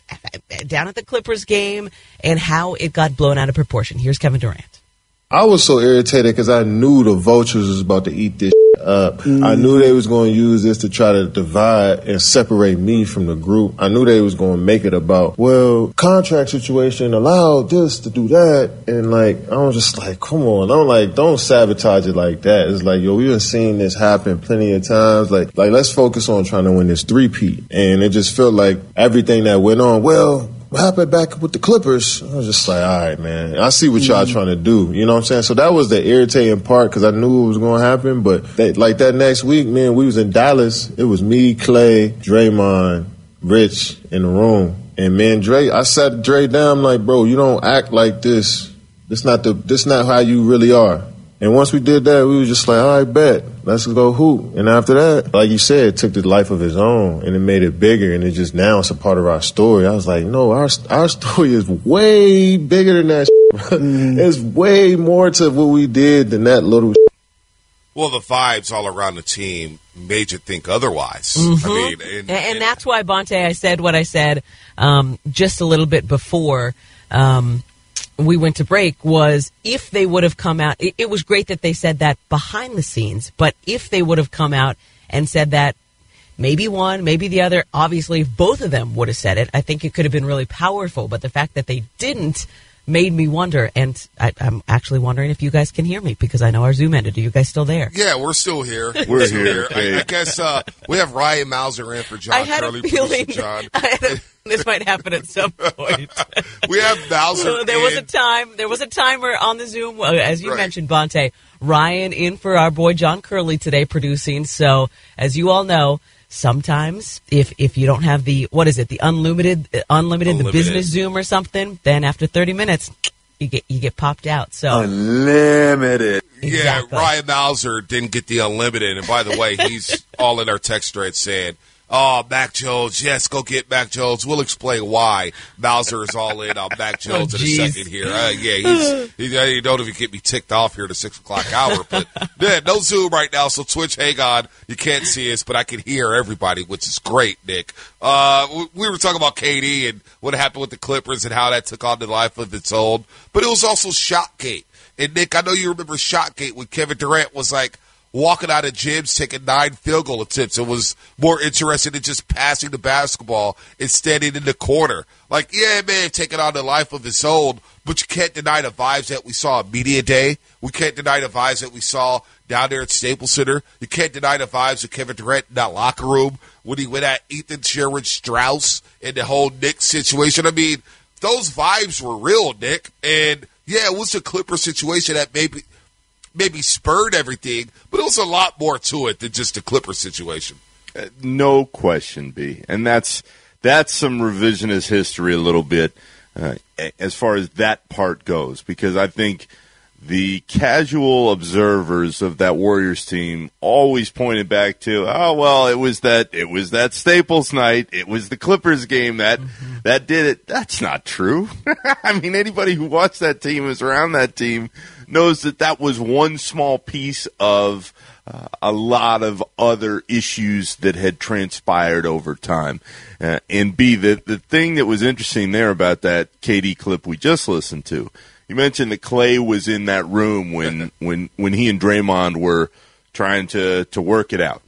down at the Clippers game and how it got blown out of proportion. Here's Kevin Durant. I was so irritated because I knew the vultures was about to eat this up. Mm. I knew they was going to use this to try to divide and separate me from the group. I knew they was going to make it about, well, contract situation allowed this to do that. And like, I was just like, come on, don't like, don't sabotage it like that. It's like, yo, we done seen this happen plenty of times. Like, like let's focus on trying to win this three-peat. And it just felt like everything that went on, well, what happened back with the Clippers? I was just like, all right, man, I see what y'all trying to do. You know what I'm saying? So that was the irritating part because I knew it was going to happen. But they, like that next week, man, we was in Dallas. It was me, Clay, Draymond, Rich in the room. And man, Dre, I sat Dre down. I'm like, bro, you don't act like this. This not the, this not how you really are. And once we did that, we was just like, all right, bet. Let's go hoop. And after that, like you said, it took the life of its own and it made it bigger. And it just now it's a part of our story. I was like, no, our our story is way bigger than that. Mm. It's way more to what we did than that little. Well, the vibes all around the team made you think otherwise. Mm-hmm. I mean, and, and, and that's why, Bonta, I said what I said um, just a little bit before. Um, we went to break was if they would have come out, it, it was great that they said that behind the scenes, but if they would have come out and said that maybe one, maybe the other, obviously if both of them would have said it, I think it could have been really powerful. But the fact that they didn't made me wonder, and I, I'm actually wondering if you guys can hear me because I know our Zoom ended. Are you guys still there? Yeah, we're still here. We're still here. here. I, I guess uh, we have Ryan Mauser in for John I had Curley. a feeling John. I had a, this might happen at some point. We have Mauser. There was a in. time. There was a timer on the Zoom, uh, as you Right. mentioned, Bonta. Ryan in for our boy John Curley today producing. So, as you all know, sometimes if if you don't have the what is it, the unlimited, uh, unlimited, Unlimited. the business Zoom or something, then after thirty minutes, you get you get popped out. So Unlimited. Yeah, Exactly. Ryan Mauser didn't get the unlimited. And by the way, he's all in our text thread saying, oh, Mac Jones, yes, go get Mac Jones. We'll explain why Mauser is all in on Mac Jones Oh, in a geez. second here. Uh, yeah, he's, he, you don't even get me ticked off here at the six o'clock hour. But yeah, no Zoom right now, so Twitch, hang on. You can't see us, but I can hear everybody, which is great, Nick. Uh, we, we were talking about K D and what happened with the Clippers and how that took on the life of its own. But it was also Shotgate. And, Nick, I know you remember Shotgate when Kevin Durant was like, walking out of gyms, taking nine field goal attempts, and was more interested in just passing the basketball and standing in the corner. Like, yeah, it may have taken on the life of its own, but you can't deny the vibes that we saw at Media Day. We can't deny the vibes that we saw down there at Staples Center. You can't deny the vibes of Kevin Durant in that locker room when he went at Ethan Sherwood Strauss and the whole Nick situation. I mean, those vibes were real, Nick. And, yeah, it was the Clipper situation that maybe – maybe spurred everything, but it was a lot more to it than just the Clipper situation. Uh, no question, B. And that's that's some revisionist history a little bit uh, as far as that part goes, because I think the casual observers of that Warriors team always pointed back to, oh, well, it was that it was that Staples night. It was the Clippers game that mm-hmm. that did it. That's not true. I mean, anybody who watched that team, was around that team, knows that that was one small piece of uh, a lot of other issues that had transpired over time. Uh, and B, the, the thing that was interesting there about that K D clip we just listened to, you mentioned that Clay was in that room when, when, when he and Draymond were trying to, to work it out.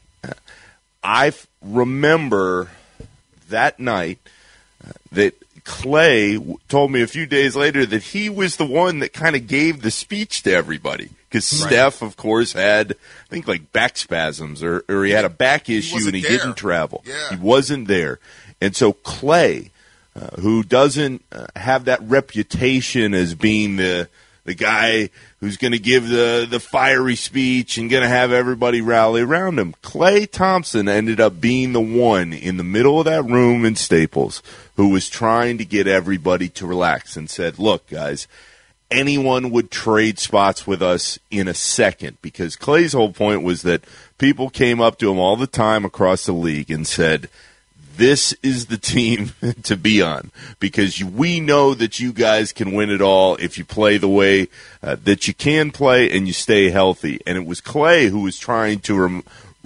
I remember that night uh, that Clay told me a few days later that he was the one that kind of gave the speech to everybody because right. Steph, of course, had, I think, like back spasms or, or he had a back issue and he there. didn't travel. Yeah. He wasn't there. And so Clay uh, who doesn't uh, have that reputation as being the the guy who's going to give the, the fiery speech and going to have everybody rally around him. Klay Thompson ended up being the one in the middle of that room in Staples who was trying to get everybody to relax and said, look, guys, anyone would trade spots with us in a second, because Klay's whole point was that people came up to him all the time across the league and said, this is the team to be on, because we know that you guys can win it all if you play the way uh, that you can play and you stay healthy. And it was Klay who was trying to rem-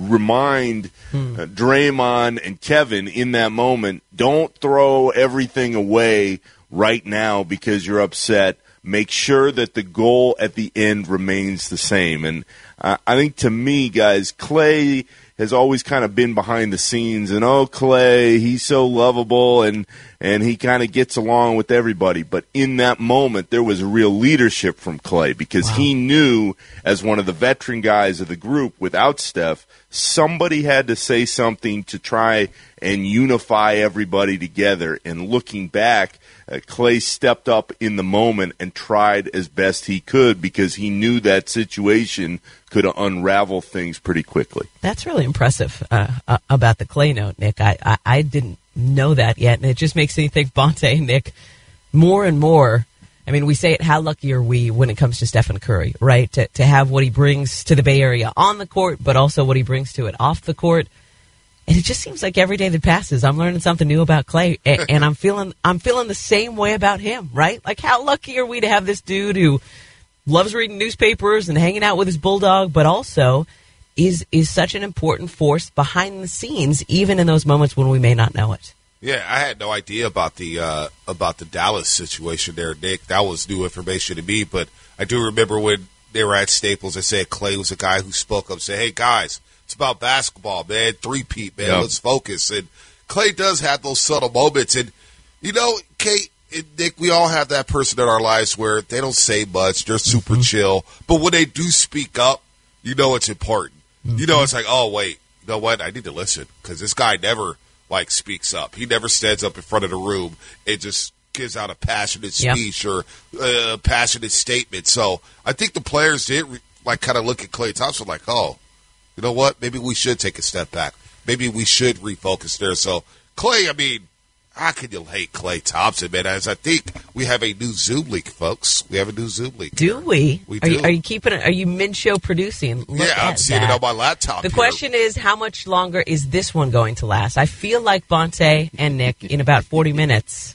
remind hmm. uh, Draymond and Kevin in that moment, don't throw everything away right now because you're upset. Make sure that the goal at the end remains the same. And uh, I think, to me, guys, Klay has always kind of been behind the scenes, and oh, Klay, he's so lovable, and and he kind of gets along with everybody. But in that moment, there was a real leadership from Klay, because wow. he knew, as one of the veteran guys of the group, without Steph, somebody had to say something to try and unify everybody together. And looking back, uh, Klay stepped up in the moment and tried as best he could, because he knew that situation could unravel things pretty quickly. That's really impressive uh, uh, about the Klay note, Nick. I, I, I didn't know that yet, and it just makes me think, Bonte, Nick, more and more. I mean, we say it, how lucky are we when it comes to Stephen Curry, right? To, to have what he brings to the Bay Area on the court, but also what he brings to it off the court. And it just seems like every day that passes, I'm learning something new about Klay, and, and I'm feeling I'm feeling the same way about him, right? Like, how lucky are we to have this dude who loves reading newspapers and hanging out with his bulldog, but also is is such an important force behind the scenes, even in those moments when we may not know it. Yeah, I had no idea about the uh, about the Dallas situation there, Nick. That was new information to me, but I do remember when they were at Staples, they said Klay was a guy who spoke up, said, hey, guys, it's about basketball, man, three-peat, man, yep. let's focus. And Klay does have those subtle moments. And, you know, Kate, and Nick, we all have that person in our lives where they don't say much, they're super mm-hmm. chill, but when they do speak up, you know it's important. Mm-hmm. You know, it's like, oh, wait, you know what, I need to listen, because this guy never, like, speaks up. He never stands up in front of the room and just gives out a passionate speech yep. or a uh, passionate statement. So I think the players did, like, kind of look at Klay Thompson like, oh, you know what, maybe we should take a step back. Maybe we should refocus there. So, Klay, I mean, how can you hate Klay Thompson, man? As I think we have a new Zoom leak, folks. We have a new Zoom leak. Do we? We are do. You, are you keeping it? Are you mid-show producing? Look yeah, I'm seeing that. it on my laptop. The here. question is, how much longer is this one going to last? I feel like Bonte and Nick, in about forty minutes,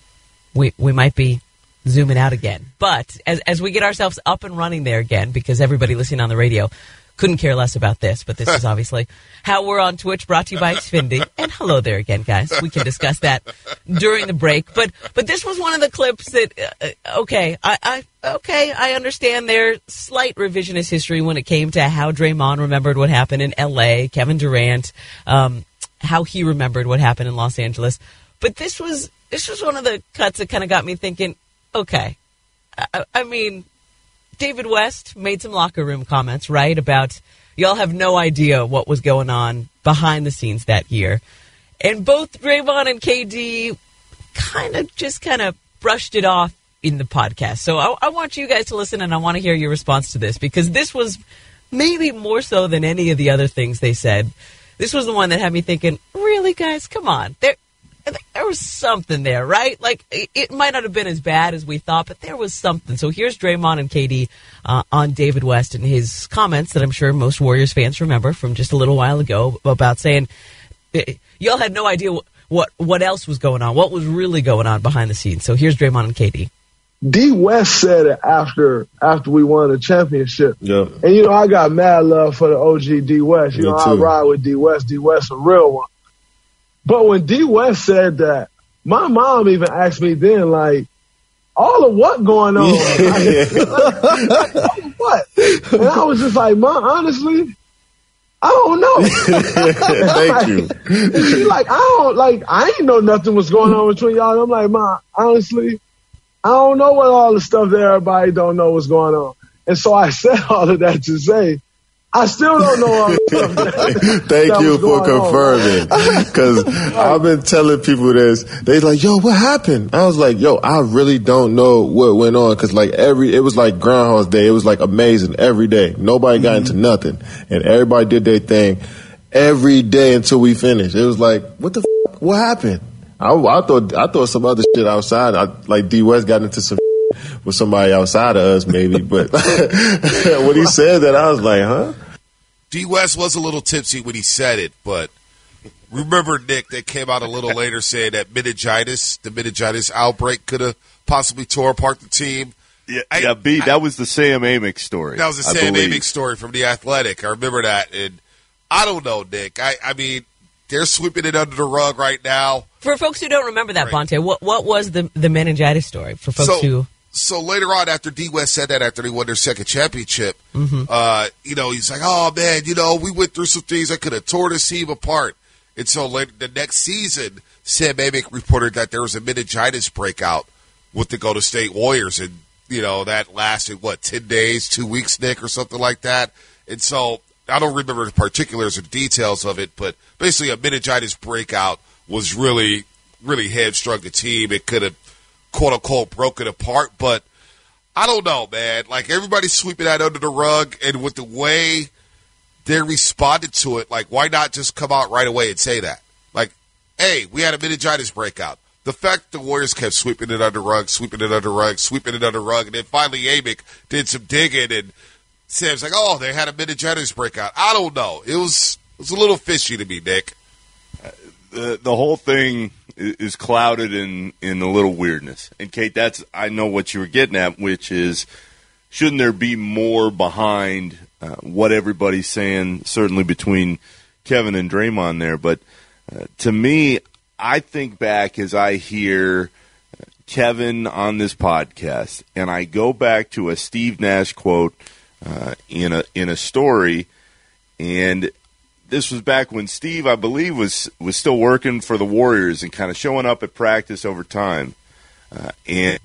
we we might be zooming out again. But as as we get ourselves up and running there again, because everybody listening on the radio couldn't care less about this, but this is obviously how we're on Twitch, brought to you by Xfinity. And hello there again, guys. We can discuss that during the break. But but this was one of the clips that, uh, okay, I, I okay, I understand their slight revisionist history when it came to how Draymond remembered what happened in L A, Kevin Durant, um, how he remembered what happened in Los Angeles. But this was this was one of the cuts that kind of got me thinking, okay, I, I mean, David West made some locker room comments, right, about y'all have no idea what was going on behind the scenes that year. And both Draymond and K D kind of just kind of brushed it off in the podcast. So I, I want you guys to listen, and I want to hear your response to this, because this was maybe more so than any of the other things they said. This was the one that had me thinking, really, guys, come on. There, there was something there, right? Like, it, it might not have been as bad as we thought, but there was something. So here's Draymond and K D uh, on David West and his comments that I'm sure most Warriors fans remember from just a little while ago about saying, y'all had no idea what, what, what else was going on, what was really going on behind the scenes. So here's Draymond and K D. D West said it after after we won the championship. Yeah. And, you know, I got mad love for the O G D West. You Me know, too. I ride with D West. D West a real one. But when D West said that, my mom even asked me then, like, all of what going on? Yeah. like, like, all of what? And I was just like, Mom, honestly, I don't know. Thank like, you. And she like, I don't, like, I ain't know nothing was going on between y'all. And I'm like, Mom, honestly, I don't know what all the stuff that everybody don't know what's going on. And so I said all of that to say, I still don't know all the stuff. That, Thank that you for confirming. Because I've been telling people this. They like, yo, what happened? I was like, yo, I really don't know what went on. Because like every, it was like Groundhog's Day. It was like amazing every day. Nobody got mm-hmm. into nothing. And everybody did their thing every day until we finished. It was like, what the f-? What happened? I, I thought I thought some other shit outside. I, like D West got into some with somebody outside of us, maybe. But when he said that, I was like, huh? D West was a little tipsy when he said it, but remember, Nick, that came out a little later saying that meningitis, the meningitis outbreak, could have possibly tore apart the team. Yeah, I, yeah, B. That I, was the Sam Amick story. That was the Sam Amick story from The Athletic. I remember that, and I don't know, Nick. I, I mean. They're sweeping it under the rug right now. For folks who don't remember that, right. Bonte, what what was the, the meningitis story for folks so, who... So later on, after D. West said that after they won their second championship, mm-hmm. uh, you know, he's like, oh, man, you know, we went through some things that could have tore this team apart. And so later, the next season, Sam Amick reported that there was a meningitis breakout with the Golden State Warriors. And, you know, that lasted, what, ten days, two weeks, Nick, or something like that. And so... I don't remember the particulars or details of it, but basically a meningitis breakout was really, really hamstrung the team. It could have, quote-unquote, broken apart. But I don't know, man. Like, everybody's sweeping that under the rug, and with the way they responded to it, like, why not just come out right away and say that? Like, hey, we had a meningitis breakout. The fact the Warriors kept sweeping it under the rug, sweeping it under the rug, sweeping it under the rug, and then finally Amick did some digging and Sam's like, oh, they had a meningitis breakout. I don't know. It was it was a little fishy to me, Nick. Uh, the the whole thing is clouded in, in a little weirdness. And, Kate, that's I know what you were getting at, which is shouldn't there be more behind uh, what everybody's saying, certainly between Kevin and Draymond there. But uh, to me, I think back as I hear Kevin on this podcast, and I go back to a Steve Nash quote Uh, in a in a story, and this was back when Steve, I believe, was was still working for the Warriors and kind of showing up at practice over time. Uh, and,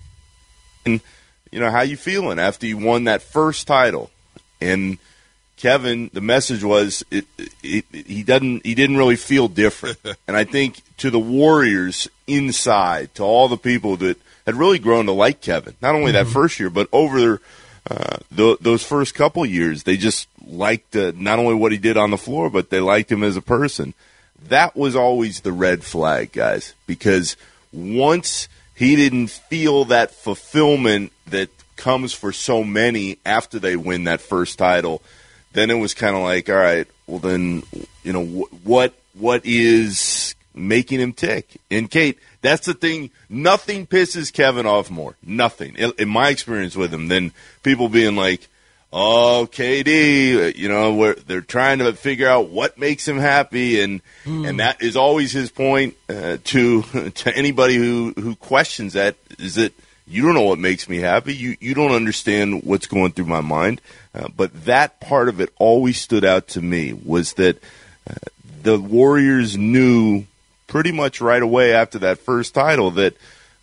and you know, how you feeling after you won that first title? And Kevin, the message was it, it, it, he doesn't he didn't really feel different. And I think to the Warriors inside, to all the people that had really grown to like Kevin, not only that first year, but over their Uh, th- those first couple years, they just liked uh, not only what he did on the floor, but they liked him as a person. That was always the red flag, guys, because once he didn't feel that fulfillment that comes for so many after they win that first title, then it was kind of like, all right, well then, you know, wh- what what is making him tick? And Kate, that's the thing. Nothing pisses Kevin off more. Nothing. In, in my experience with him, than people being like, oh, K D, you know, where they're trying to figure out what makes him happy. And mm. and that is always his point uh, to to anybody who, who questions that, is that you don't know what makes me happy. You, you don't understand what's going through my mind. Uh, but that part of it always stood out to me, was that uh, the Warriors knew pretty much right away after that first title that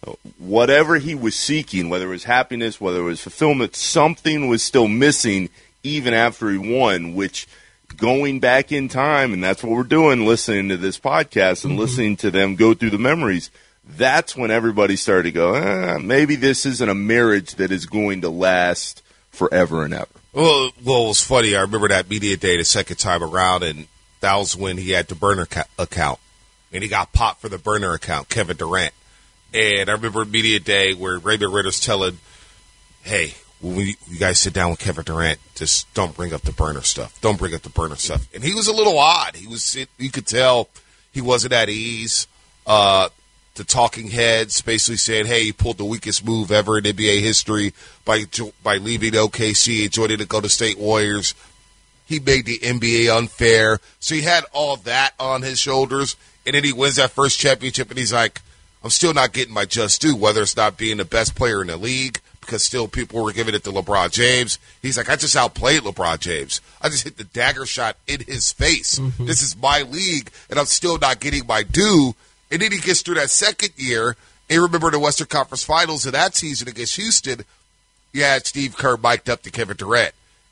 whatever he was seeking, whether it was happiness, whether it was fulfillment, something was still missing even after he won, which going back in time, and that's what we're doing, listening to this podcast and mm-hmm. listening to them go through the memories, that's when everybody started to go, eh, maybe this isn't a marriage that is going to last forever and ever. Well, well, it was funny. I remember that media day the second time around, and that was when he had the burner ca- account. And he got popped for the burner account, Kevin Durant. And I remember media day where Raymond Ritter's telling, hey, when we, you guys sit down with Kevin Durant, just don't bring up the burner stuff. Don't bring up the burner stuff. And he was a little odd. He was, it, you could tell he wasn't at ease. Uh, the talking heads basically saying, hey, he pulled the weakest move ever in N B A history by by leaving O K C and joining the Golden State Warriors. He made the N B A unfair. So he had all that on his shoulders. And then he wins that first championship, and he's like, I'm still not getting my just due, whether it's not being the best player in the league, because still people were giving it to LeBron James. He's like, I just outplayed LeBron James. I just hit the dagger shot in his face. Mm-hmm. This is my league, and I'm still not getting my due. And then he gets through that second year, and remember the Western Conference Finals of that season against Houston, you had Steve Kerr mic'd up to Kevin Durant.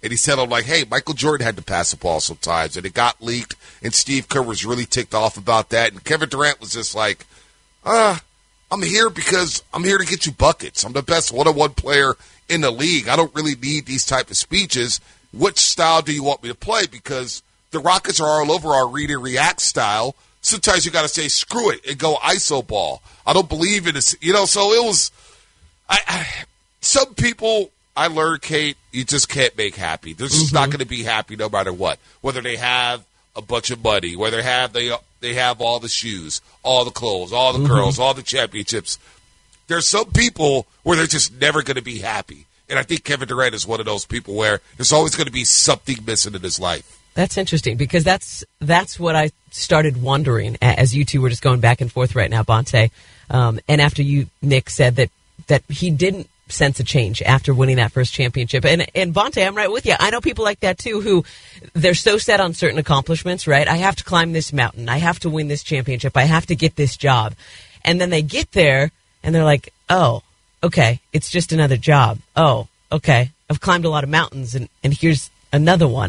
And he said, I'm like, hey, Michael Jordan had to pass the ball sometimes, and it got leaked, and Steve Kerr was really ticked off about that. And Kevin Durant was just like, uh, I'm here because I'm here to get you buckets. I'm the best one-on-one player in the league. I don't really need these type of speeches. Which style do you want me to play? Because the Rockets are all over our read and react style. Sometimes you got to say, screw it, and go I S O ball. I don't believe in this. You know, so it was I, I, some people – I learned, Kate, you just can't make happy. They're just mm-hmm. not going to be happy no matter what. Whether they have a bunch of money, whether they have they they have all the shoes, all the clothes, all the mm-hmm. girls, all the championships. There's some people where they're just never going to be happy. And I think Kevin Durant is one of those people where there's always going to be something missing in his life. That's interesting because that's that's what I started wondering as you two were just going back and forth right now, Bonte. Um, and after you, Nick, said that that he didn't sense a change after winning that first championship. And and Bonte, I'm right with you. I know people like that too who they're so set on certain accomplishments, right? I have to climb this mountain. I have to win this championship. I have to get this job. And then they get there and they're like, oh, okay, it's just another job. Oh, okay, I've climbed a lot of mountains and, and here's another one.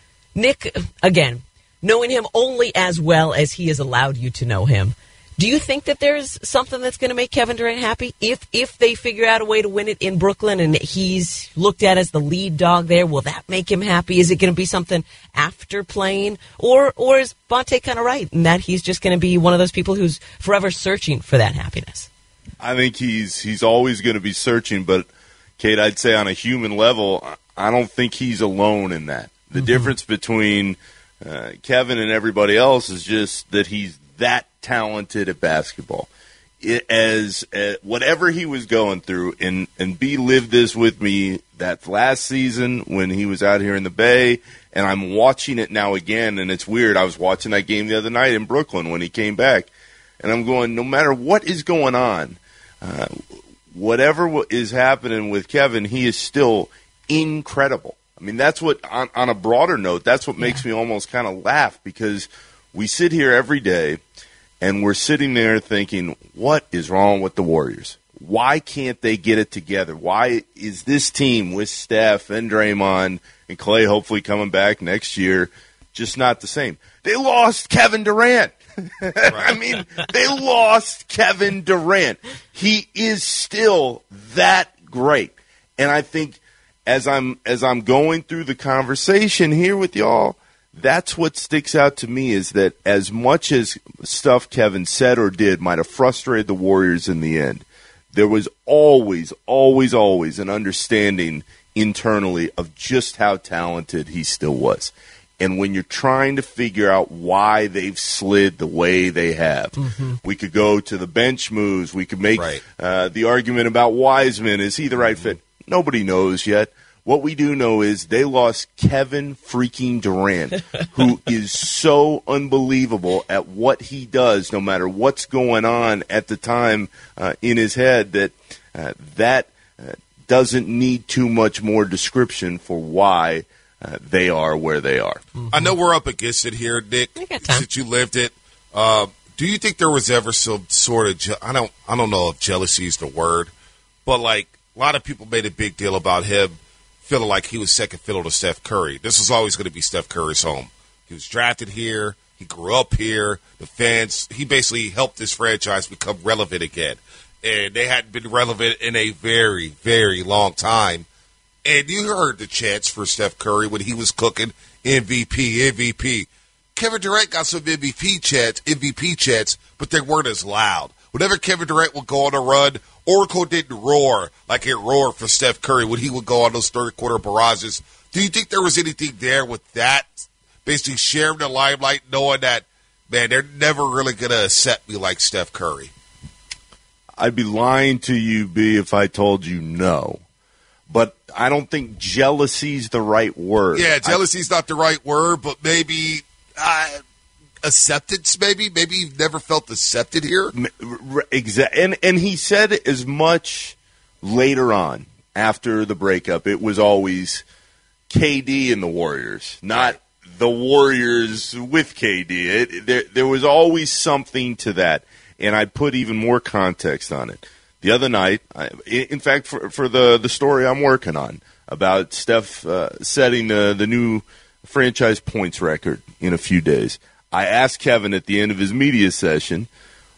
Nick, again, knowing him only as well as he has allowed you to know him, do you think that there's something that's going to make Kevin Durant happy? If if they figure out a way to win it in Brooklyn and he's looked at as the lead dog there, will that make him happy? Is it going to be something after playing? Or or is Bonte kind of right in that he's just going to be one of those people who's forever searching for that happiness? I think he's he's always going to be searching, but, Kate, I'd say on a human level, I don't think he's alone in that. The mm-hmm. difference between uh, Kevin and everybody else is just that he's that talented at basketball. It, as uh, whatever he was going through, and, and B lived this with me that last season when he was out here in the Bay, and I'm watching it now again, and it's weird. I was watching that game the other night in Brooklyn when he came back, and I'm going, no matter what is going on, uh, whatever is happening with Kevin, he is still incredible. I mean, that's what, on, on a broader note, that's what makes yeah. me almost kind of laugh, because we sit here every day, and we're sitting there thinking, what is wrong with the Warriors? Why can't they get it together? Why is this team with Steph and Draymond and Clay hopefully coming back next year just not the same? They lost Kevin Durant. Right. I mean, they lost Kevin Durant. He is still that great. And I think as I'm as I'm going through the conversation here with y'all, that's what sticks out to me, is that as much as stuff Kevin said or did might have frustrated the Warriors in the end, there was always, always, always an understanding internally of just how talented he still was. And when you're trying to figure out why they've slid the way they have, mm-hmm. we could go to the bench moves. We could make right. uh, the argument about Wiseman. Is he the right fit? Nobody knows yet. What we do know is they lost Kevin freaking Durant, who is so unbelievable at what he does, no matter what's going on at the time uh, in his head, that uh, that uh, doesn't need too much more description for why uh, they are where they are. Mm-hmm. I know we're up against it here, Nick, since you lived it. Uh, do you think there was ever some sort of, je- I don't, I don't know if jealousy is the word, but like a lot of people made a big deal about him feeling like he was second fiddle to Steph Curry. This was always going to be Steph Curry's home. He was drafted here. He grew up here. The fans, he basically helped this franchise become relevant again. And they hadn't been relevant in a very, very long time. And you heard the chants for Steph Curry when he was cooking M V P, M V P. Kevin Durant got some M V P chants, M V P chants, but they weren't as loud. Whenever Kevin Durant would go on a run, Oracle didn't roar like it roared for Steph Curry when he would go on those third-quarter barrages. Do you think there was anything there with that, basically sharing the limelight, knowing that, man, they're never really going to accept me like Steph Curry? I'd be lying to you, B, if I told you no. But I don't think jealousy's the right word. Yeah, jealousy's I, not the right word, but maybe uh, acceptance, maybe? Maybe you've never felt accepted here? Exactly. And, and he said as much later on, after the breakup. It was always K D and the Warriors, not the Warriors with K D. It, there, there was always something to that, and I put even more context on it. The other night, I, in fact, for, for the, the story I'm working on, about Steph uh, setting the, the new franchise points record in a few days. I asked Kevin at the end of his media session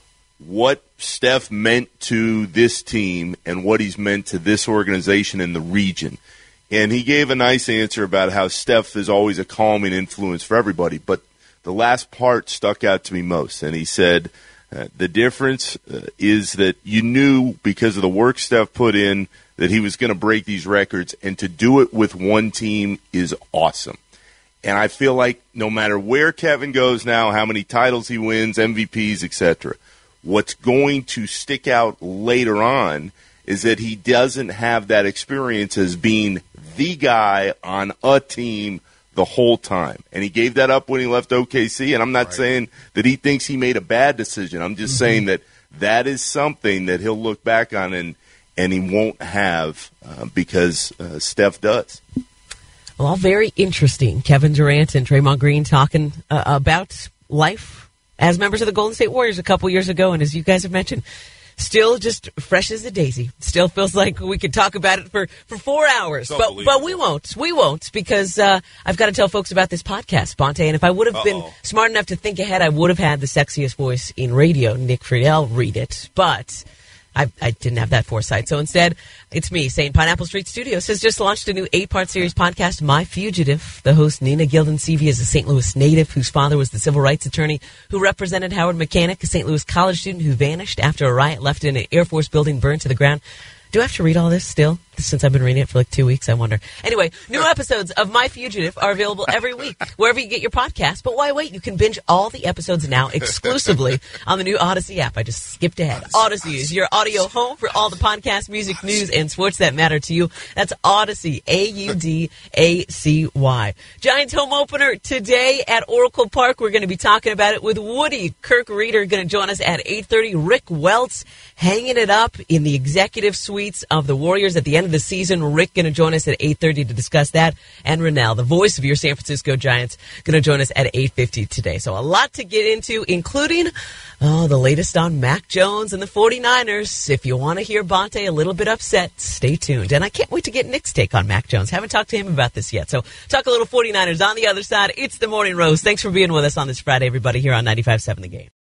what Steph meant to this team and what he's meant to this organization in the region. And he gave a nice answer about how Steph is always a calming influence for everybody. But the last part stuck out to me most. And he said uh, the difference uh, is that you knew because of the work Steph put in that he was going to break these records. And to do it with one team is awesome. And I feel like no matter where Kevin goes now, how many titles he wins, M V Ps, et cetera, what's going to stick out later on is that he doesn't have that experience as being the guy on a team the whole time. And he gave that up when he left O K C, and I'm not right. saying that he thinks he made a bad decision. I'm just mm-hmm. saying that that is something that he'll look back on and, and he won't have uh, because uh, Steph does. Well, all very interesting. Kevin Durant and Draymond Green talking uh, about life as members of the Golden State Warriors a couple years ago. And as you guys have mentioned, still just fresh as a daisy. Still feels like we could talk about it for, for four hours. But but we won't. We won't because uh, I've got to tell folks about this podcast, Bonte. And if I would have Uh-oh. been smart enough to think ahead, I would have had the sexiest voice in radio, Nick Friedel, read it. But I, I didn't have that foresight. So instead, it's me saying Pineapple Street Studios has just launched a new eight-part series podcast, My Fugitive. The host, Nina Gilden-Seavey, is a Saint Louis native whose father was the civil rights attorney who represented Howard Mechanic, a Saint Louis college student who vanished after a riot left in an Air Force building burned to the ground. Do I have to read all this still? Since I've been reading it for like two weeks, I wonder. Anyway, new episodes of My Fugitive are available every week, wherever you get your podcasts. But why wait? You can binge all the episodes now exclusively on the new Odyssey app. I just skipped ahead. Odyssey is your audio home for all the podcast, music, news, and sports that matter to you. That's Odyssey, A U D A C Y. Giants home opener today at Oracle Park. We're going to be talking about it with Woody. Kirk Reeder going to join us at eight thirty. Rick Welts hanging it up in the executive suites of the Warriors at the end of the season. Rick going to join us at eight thirty to discuss that. And Rennell, the voice of your San Francisco Giants, going to join us at eight fifty today. So a lot to get into, including oh, the latest on Mac Jones and the forty-niners. If you want to hear Bonte a little bit upset, stay tuned. And I can't wait to get Nick's take on Mac Jones. Haven't talked to him about this yet. So talk a little forty-niners on the other side. It's the Morning Roast. Thanks for being with us on this Friday, everybody, here on ninety-five seven The Game.